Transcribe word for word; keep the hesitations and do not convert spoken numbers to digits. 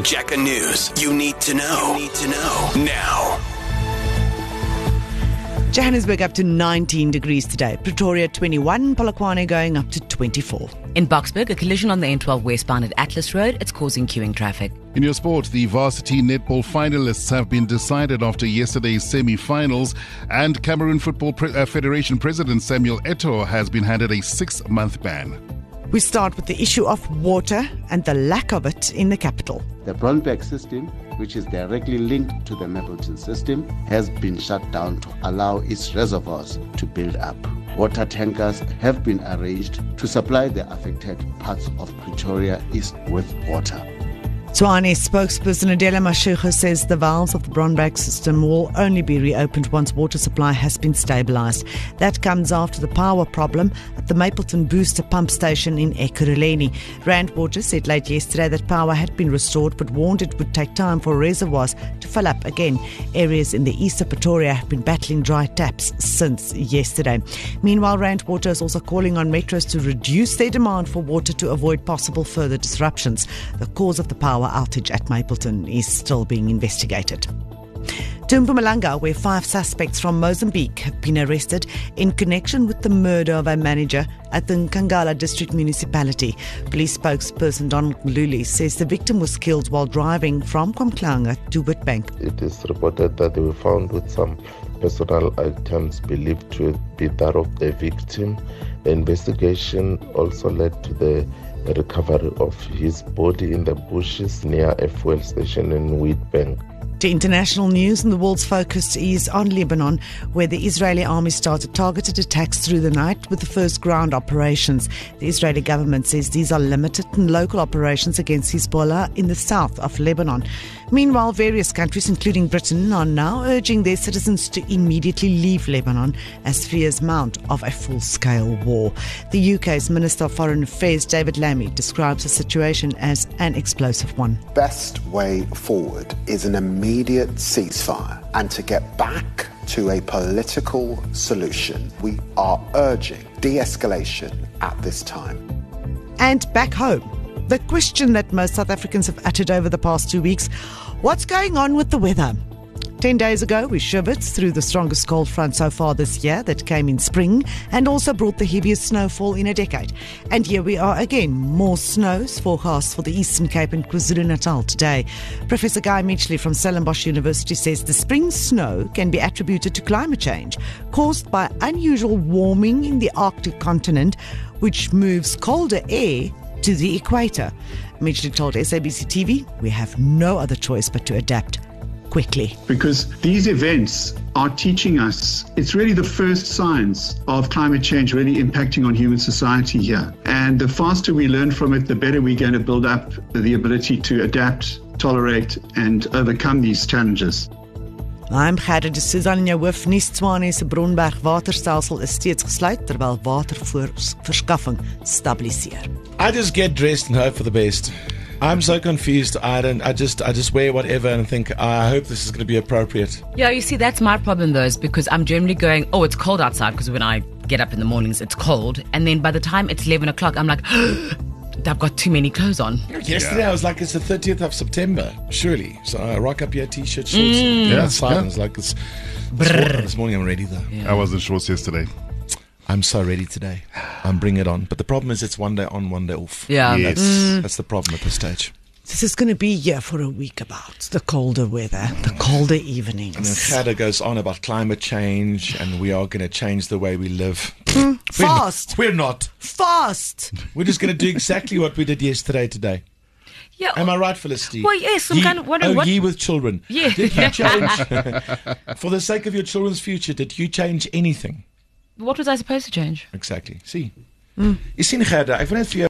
Jacka News. You need to know. You need to know now. Johannesburg up to nineteen degrees today. Pretoria twenty-one. Polokwane going up to twenty-four. In Boksburg, a collision on the N twelve westbound at Atlas Road. It's causing queuing traffic. In your sport, the varsity netball finalists have been decided after yesterday's semi-finals, and Cameroon Football Pre- uh, Federation President Samuel Eto'o has been handed a six-month ban. We start with the issue of water and the lack of it in the capital. The Brownback system, which is directly linked to the Mapleton system, has been shut down to allow its reservoirs to build up. Water tankers have been arranged to supply the affected parts of Pretoria East with water. Tshwane spokesperson Adela Mashego says the valves of the Brownback system will only be reopened once water supply has been stabilised. That comes after the power problem at the Mapleton Booster pump station in Ekurhuleni. Rand Water said late yesterday that power had been restored, but warned it would take time for reservoirs to fill up again. Areas in the east of Pretoria have been battling dry taps since yesterday. Meanwhile, Rand Water is also calling on metros to reduce their demand for water to avoid possible further disruptions. The cause of the power outage at Mapleton is still being investigated. To Mpumalanga, where five suspects from Mozambique have been arrested in connection with the murder of a manager at the Nkangala District Municipality. Police spokesperson Donald Mluli says the victim was killed while driving from Kwamklanga to Witbank. It is reported that they were found with some personal items believed to be that of the victim. The investigation also led to the recovery of his body in the bushes near a fuel station in Witbank. To international news, and the world's focus is on Lebanon, where the Israeli army started targeted attacks through the night with the first ground operations. The Israeli government says these are limited and local operations against Hezbollah in the south of Lebanon. Meanwhile, various countries, including Britain, are now urging their citizens to immediately leave Lebanon as fears mount of a full-scale war. The U K's Minister of Foreign Affairs, David Lammy, describes the situation as an explosive one. Best way forward is an immediate ceasefire, and to get back to a political solution, we are urging de-escalation at this time. And back home, the question that most South Africans have uttered over the past two weeks, what's going on with the weather? Ten days ago, we shivered through the strongest cold front so far this year that came in spring and also brought the heaviest snowfall in a decade. And here we are again, more snows forecast for the Eastern Cape and KwaZulu-Natal today. Professor Guy Mitchley from Stellenbosch University says the spring snow can be attributed to climate change caused by unusual warming in the Arctic continent, which moves colder air to the equator. Mitchley told S A B C T V, we have no other choice but to adapt quickly. Because these events are teaching us, it's really the first signs of climate change really impacting on human society here. And the faster we learn from it, the better we're going to build up the ability to adapt, tolerate and overcome these challenges. I'm Gerda de Suzan in jou hoofnuus. Tshwane se Bronberg waterstelsel is steeds gesluit terwyl waterverskaffing stabiliseer. I just get dressed and hope for the best. I'm so confused. I don't. I just. I just wear whatever and think. I hope this is going to be appropriate. Yeah, you see, that's my problem though, is because I'm generally going, oh, it's cold outside, because when I get up in the mornings, it's cold, and then by the time it's eleven o'clock, I'm like, I've got too many clothes on. Yesterday Yeah. I was like, it's the thirtieth of September, surely. So I rock up here, t-shirt, shorts, Mm. and Yeah, outside. yeah. And it's like it's. This, morning, this morning I'm ready though. Yeah. I was in shorts yesterday. I'm so ready today. I'm bring it on. But the problem is, it's one day on, one day off. Yeah. Yes. That's, that's the problem at this stage. This is going to be here for a week about the colder weather, the colder And then evenings. Gerda goes on about climate change, and we are going to change the way we live. Fast! We're not. Fast! We're just going to do exactly what we did yesterday today. Yeah. Am I right, Felicity? Well, yes, I'm Ye- kind of wondering oh, what- ye with children. Yeah. Did you change, for the sake of your children's future, did you change anything? What was I supposed to change? Exactly. See. Mm. You sien, Gerda, ek wil net vir jou